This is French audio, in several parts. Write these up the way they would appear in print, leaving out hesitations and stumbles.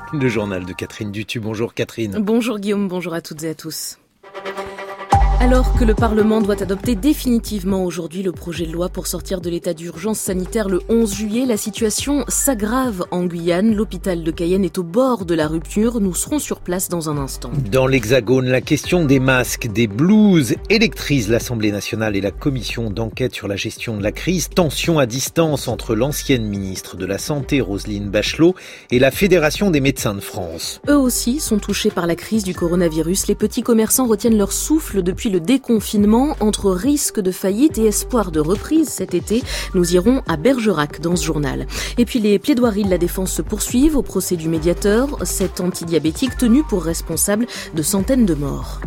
Le journal de Catherine Dutu. Bonjour Catherine. Bonjour Guillaume, bonjour à toutes et à tous. Alors que le Parlement doit adopter définitivement aujourd'hui le projet de loi pour sortir de l'état d'urgence sanitaire le 11 juillet, la situation s'aggrave en Guyane. L'hôpital de Cayenne est au bord de la rupture. Nous serons sur place dans un instant. Dans l'Hexagone, la question des masques, des blouses électrise l'Assemblée nationale et la commission d'enquête sur la gestion de la crise. Tension à distance entre l'ancienne ministre de la Santé, Roselyne Bachelot, et la Fédération des médecins de France. Eux aussi sont touchés par la crise du coronavirus. Les petits commerçants retiennent leur souffle depuis le déconfinement. Entre risque de faillite et espoir de reprise cet été, nous irons à Bergerac dans ce journal. Et puis les plaidoiries de la défense se poursuivent au procès du médiateur, cet antidiabétique tenu pour responsable de centaines de morts.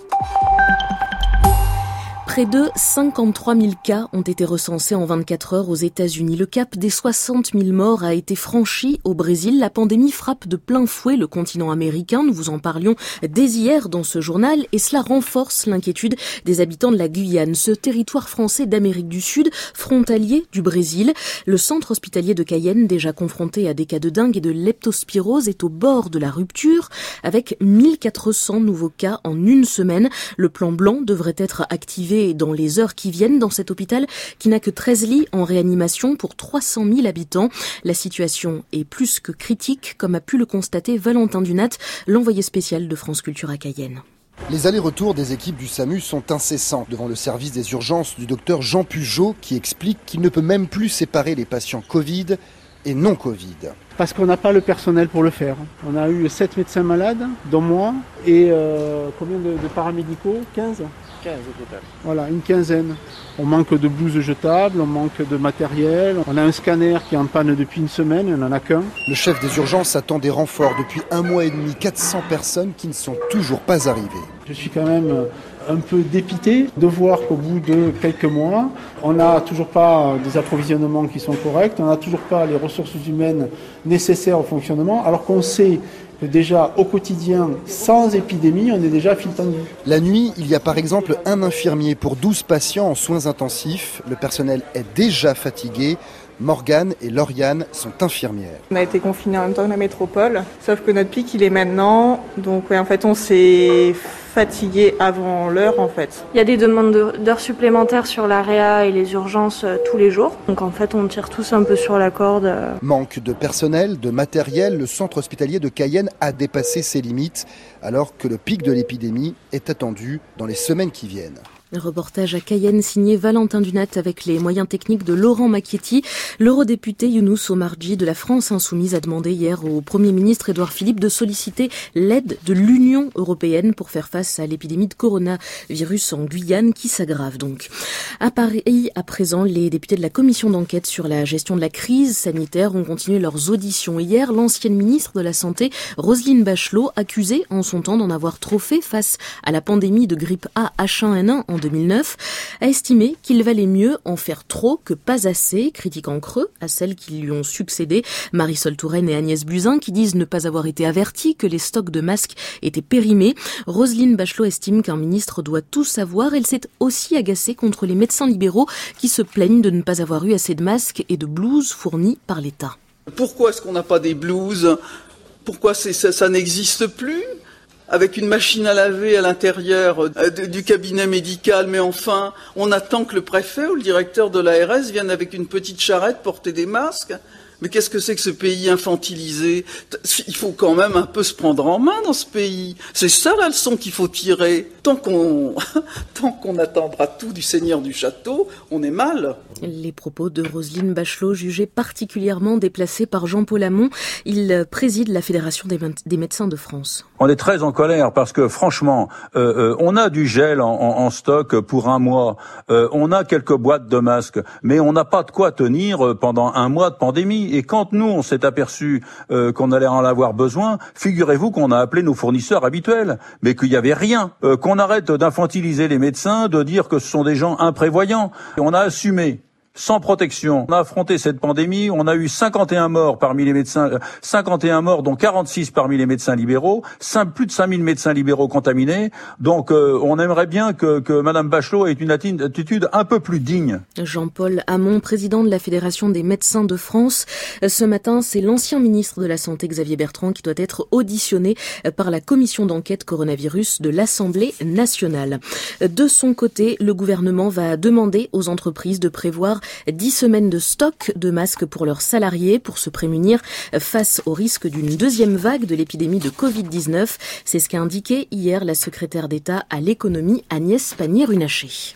Près de 53 000 cas ont été recensés en 24 heures aux États-Unis. Le cap des 60 000 morts a été franchi au Brésil. La pandémie frappe de plein fouet le continent américain. Nous vous en parlions dès hier dans ce journal et cela renforce l'inquiétude des habitants de la Guyane, ce territoire français d'Amérique du Sud, frontalier du Brésil. Le centre hospitalier de Cayenne, déjà confronté à des cas de dengue et de leptospirose, est au bord de la rupture avec 1400 nouveaux cas en une semaine. Le plan blanc devrait être activé dans les heures qui viennent dans cet hôpital qui n'a que 13 lits en réanimation pour 300 000 habitants. La situation est plus que critique, comme a pu le constater Valentin Dunat, l'envoyé spécial de France Culture à Cayenne. Les allers-retours des équipes du SAMU sont incessants devant le service des urgences du docteur Jean Pugeot qui explique qu'il ne peut même plus séparer les patients Covid et non Covid. Parce qu'on n'a pas le personnel pour le faire. On a eu 7 médecins malades, dont moi, et combien de paramédicaux ? 15 au total. Voilà, une quinzaine. On manque de blouses jetables, on manque de matériel. On a un scanner qui est en panne depuis une semaine, il n'y en a qu'un. Le chef des urgences attend des renforts depuis 1 mois et demi, 400 personnes qui ne sont toujours pas arrivées. Je suis quand même un peu dépité de voir qu'au bout de quelques mois, on n'a toujours pas des approvisionnements qui sont corrects, on n'a toujours pas les ressources humaines nécessaires au fonctionnement, alors qu'on sait que déjà au quotidien, sans épidémie, on est déjà à fil tendu. La nuit, il y a par exemple un infirmier pour 12 patients en soins intensifs. Le personnel est déjà fatigué. Morgane et Lauriane sont infirmières. On a été confinés en même temps que la métropole, sauf que notre pic il est maintenant, donc en fait on s'est fatigué avant l'heure en fait. Il y a des demandes d'heures supplémentaires sur la réa et les urgences tous les jours, donc en fait on tire tous un peu sur la corde. Manque de personnel, de matériel, le centre hospitalier de Cayenne a dépassé ses limites alors que le pic de l'épidémie est attendu dans les semaines qui viennent. Un reportage à Cayenne signé Valentin Dunat avec les moyens techniques de Laurent Macchietti. L'eurodéputé Younous Omarji de la France Insoumise a demandé hier au Premier ministre Édouard Philippe de solliciter l'aide de l'Union européenne pour faire face à l'épidémie de coronavirus en Guyane qui s'aggrave donc. À Paris, à présent, les députés de la commission d'enquête sur la gestion de la crise sanitaire ont continué leurs auditions. Hier, l'ancienne ministre de la Santé, Roselyne Bachelot, accusée en son temps d'en avoir trop fait face à la pandémie de grippe A H1N1 en 2009, a estimé qu'il valait mieux en faire trop que pas assez, critiquant creux à celles qui lui ont succédé, Marisol Touraine et Agnès Buzyn, qui disent ne pas avoir été avertis que les stocks de masques étaient périmés. Roselyne Bachelot estime qu'un ministre doit tout savoir. Elle s'est aussi agacée contre les médecins libéraux qui se plaignent de ne pas avoir eu assez de masques et de blouses fournis par l'État. Pourquoi est-ce qu'on n'a pas des blouses ? Pourquoi ça n'existe plus ? Avec une machine à laver à l'intérieur du cabinet médical, mais enfin, on attend que le préfet ou le directeur de l'ARS vienne avec une petite charrette porter des masques. Mais qu'est-ce que c'est que ce pays infantilisé ? Il faut quand même un peu se prendre en main dans ce pays. C'est ça la leçon qu'il faut tirer. Tant qu'on attendra tout du seigneur du château, on est mal. Les propos de Roselyne Bachelot jugés particulièrement déplacés par Jean-Paul Hamon. Il préside la Fédération des médecins de France. On est très en colère parce que franchement, on a du gel en stock pour 1 mois. On a quelques boîtes de masques, mais on n'a pas de quoi tenir pendant 1 mois de pandémie. Et quand nous, on s'est aperçu qu'on allait en avoir besoin, figurez-vous qu'on a appelé nos fournisseurs habituels, mais qu'il n'y avait rien. Qu'on arrête d'infantiliser les médecins, de dire que ce sont des gens imprévoyants. On a assumé sans protection. On a affronté cette pandémie, on a eu 51 morts parmi les médecins, 51 morts dont 46 parmi les médecins libéraux, plus de 5000 médecins libéraux contaminés. Donc on aimerait bien que Madame Bachelot ait une attitude un peu plus digne. Jean-Paul Hamon, président de la Fédération des médecins de France. Ce matin, c'est l'ancien ministre de la Santé Xavier Bertrand qui doit être auditionné par la commission d'enquête coronavirus de l'Assemblée nationale. De son côté, le gouvernement va demander aux entreprises de prévoir 10 semaines de stock de masques pour leurs salariés pour se prémunir face au risque d'une deuxième vague de l'épidémie de Covid-19. C'est ce qu'a indiqué hier la secrétaire d'État à l'économie Agnès Pannier-Runacher.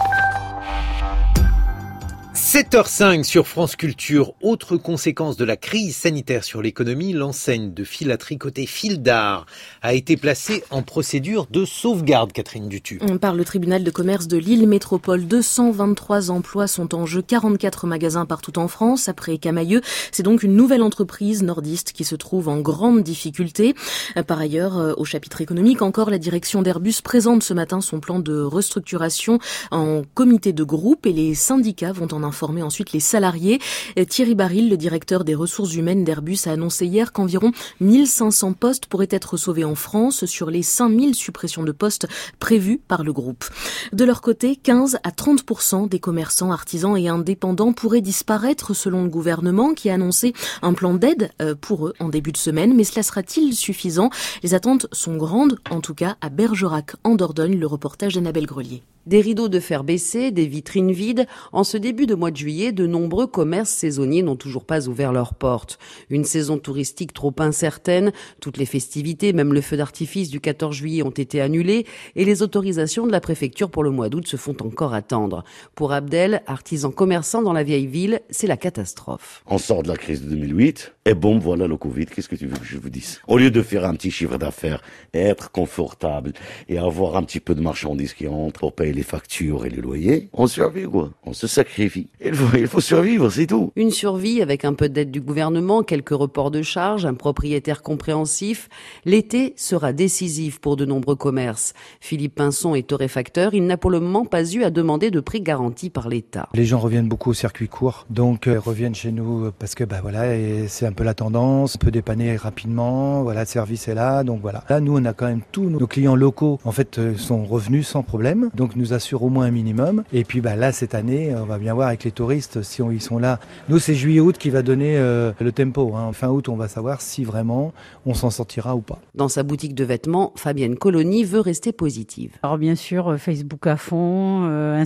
7h05 sur France Culture. Autre conséquence de la crise sanitaire sur l'économie, l'enseigne de fil à tricoter Fil d'Art a été placée en procédure de sauvegarde, Catherine Dutu. Par le tribunal de commerce de Lille Métropole, 223 emplois sont en jeu, 44 magasins partout en France. Après Camaïeu, c'est donc une nouvelle entreprise nordiste qui se trouve en grande difficulté. Par ailleurs, au chapitre économique, encore la direction d'Airbus présente ce matin son plan de restructuration en comité de groupe et les syndicats vont en informer ensuite les salariés. Thierry Baril, le directeur des ressources humaines d'Airbus, a annoncé hier qu'environ 1500 postes pourraient être sauvés en France sur les 5000 suppressions de postes prévues par le groupe. De leur côté, 15 à 30% des commerçants, artisans et indépendants pourraient disparaître selon le gouvernement qui a annoncé un plan d'aide pour eux en début de semaine. Mais cela sera-t-il suffisant ? Les attentes sont grandes, en tout cas à Bergerac en Dordogne, le reportage d'Annabelle Grelier. Des rideaux de fer baissés, des vitrines vides. En ce début de mois de juillet, de nombreux commerces saisonniers n'ont toujours pas ouvert leurs portes. Une saison touristique trop incertaine. Toutes les festivités, même le feu d'artifice du 14 juillet ont été annulées et les autorisations de la préfecture pour le mois d'août se font encore attendre. Pour Abdel, artisan commerçant dans la vieille ville, c'est la catastrophe. On sort de la crise de 2008 et bon, voilà le Covid. Qu'est-ce que tu veux que je vous dise ? Au lieu de faire un petit chiffre d'affaires, être confortable et avoir un petit peu de marchandises qui entrent pour payer les factures et les loyers, on survit quoi. On se sacrifie. Il faut survivre, c'est tout. Une survie avec un peu d'aide du gouvernement, quelques reports de charges, un propriétaire compréhensif. L'été sera décisif pour de nombreux commerces. Philippe Pinson est torréfacteur. Il n'a pour le moment pas eu à demander de prix garanti par l'État. Les gens reviennent beaucoup au circuit court, donc reviennent chez nous parce que et c'est un peu la tendance. On peut dépanner rapidement. Voilà, le service est là, donc voilà. Là, nous, on a quand même tous nos clients locaux. En fait, sont revenus sans problème, donc nous assure au moins un minimum. Et puis là, cette année, on va bien voir avec les touristes si ils sont là. Nous, c'est juillet-août qui va donner le tempo. Fin août, on va savoir si vraiment on s'en sortira ou pas. Dans sa boutique de vêtements, Fabienne Colony veut rester positive. Alors bien sûr, Facebook à fond,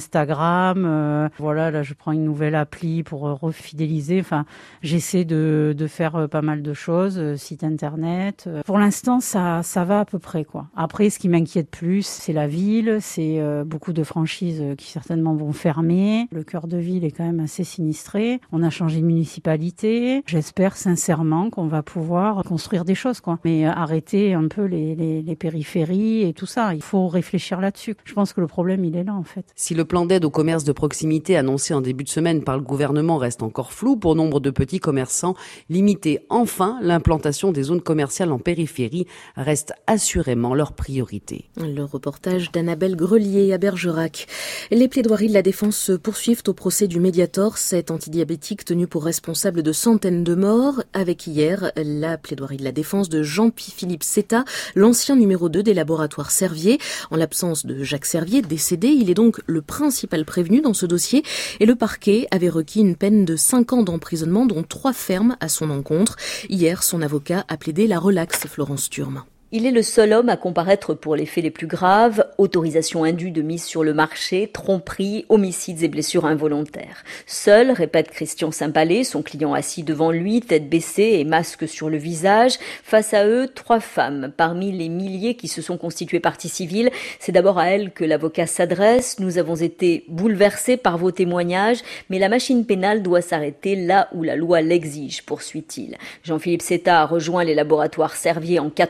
Instagram. Là, je prends une nouvelle appli pour refidéliser. J'essaie de faire pas mal de choses, site internet. Pour l'instant, ça va à peu près, quoi. Après, ce qui m'inquiète plus, c'est la ville, c'est beaucoup de franchises qui certainement vont fermer. Le cœur de ville est quand même assez sinistré. On a changé de municipalité. J'espère sincèrement qu'on va pouvoir construire des choses, quoi. Mais arrêter un peu les périphéries et tout ça. Il faut réfléchir là-dessus. Je pense que le problème, il est là, en fait. Si le plan d'aide au commerce de proximité annoncé en début de semaine par le gouvernement reste encore flou pour nombre de petits commerçants, limiter enfin l'implantation des zones commerciales en périphérie reste assurément leur priorité. Le reportage d'Annabelle Grelier à Bergerac. Les plaidoiries de la défense se poursuivent au procès du Mediator, cet antidiabétique tenu pour responsable de centaines de morts, avec hier la plaidoirie de la défense de Jean-Philippe Setta, l'ancien numéro 2 des laboratoires Servier. En l'absence de Jacques Servier, décédé, il est donc le principal prévenu dans ce dossier et le parquet avait requis une peine de 5 ans d'emprisonnement, dont 3 fermes à son encontre. Hier, son avocat a plaidé la relaxe, Florence Turme. Il est le seul homme à comparaître pour les faits les plus graves, autorisation indue de mise sur le marché, tromperie, homicides et blessures involontaires. Seul, répète Christian Saint-Palais, son client assis devant lui, tête baissée et masque sur le visage. Face à eux, 3 femmes. Parmi les milliers qui se sont constituées partie civile, c'est d'abord à elles que l'avocat s'adresse. Nous avons été bouleversés par vos témoignages, mais la machine pénale doit s'arrêter là où la loi l'exige, poursuit-il. Jean-Philippe Setta a rejoint les laboratoires Servier en 84.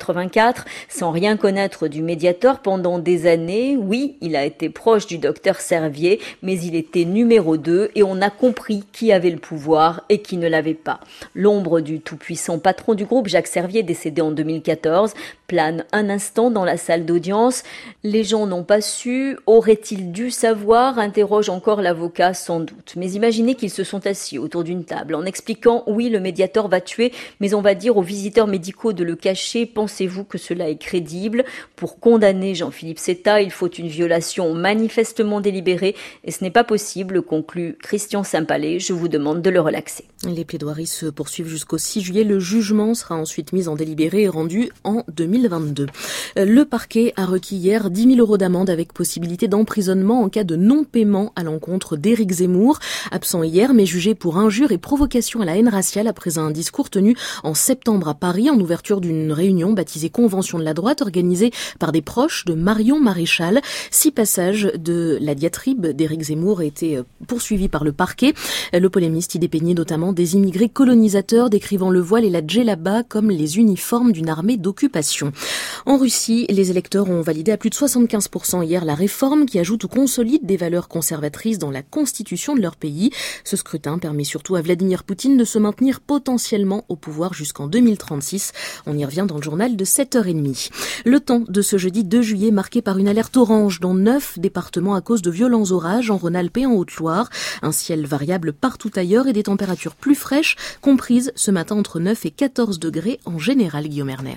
2004. Sans rien connaître du Mediator pendant des années, oui, il a été proche du docteur Servier, mais il était numéro 2 et on a compris qui avait le pouvoir et qui ne l'avait pas. L'ombre du tout-puissant patron du groupe, Jacques Servier, décédé en 2014, plane un instant dans la salle d'audience. Les gens n'ont pas su, auraient-ils dû savoir, interroge encore l'avocat sans doute. Mais imaginez qu'ils se sont assis autour d'une table en expliquant « oui, le Mediator va tuer, mais on va dire aux visiteurs médicaux de le cacher, pensez-vous que cela est crédible ?» Pour condamner Jean-Philippe Setta, il faut une violation manifestement délibérée et ce n'est pas possible, conclut Christian Saint-Palais. Je vous demande de le relaxer. Les plaidoiries se poursuivent jusqu'au 6 juillet. Le jugement sera ensuite mis en délibéré et rendu en 2022. Le parquet a requis hier 10 000 € d'amende avec possibilité d'emprisonnement en cas de non-paiement à l'encontre d'Éric Zemmour, absent hier mais jugé pour injure et provocation à la haine raciale après un discours tenu en septembre à Paris en ouverture d'une réunion baptisée Convention de la droite organisée par des proches de Marion Maréchal. 6 passages de la diatribe d'Éric Zemmour étaient poursuivis par le parquet. Le polémiste y dépeignait notamment des immigrés colonisateurs décrivant le voile et la djellaba comme les uniformes d'une armée d'occupation. En Russie, les électeurs ont validé à plus de 75% hier la réforme qui ajoute ou consolide des valeurs conservatrices dans la constitution de leur pays. Ce scrutin permet surtout à Vladimir Poutine de se maintenir potentiellement au pouvoir jusqu'en 2036. On y revient dans le journal de 7h30. Le temps de ce jeudi 2 juillet marqué par une alerte orange dans 9 départements à cause de violents orages en Rhône-Alpes et en Haute-Loire. Un ciel variable partout ailleurs et des températures plus fraîches comprises ce matin entre 9 et 14 degrés en général, Guillaume Erner.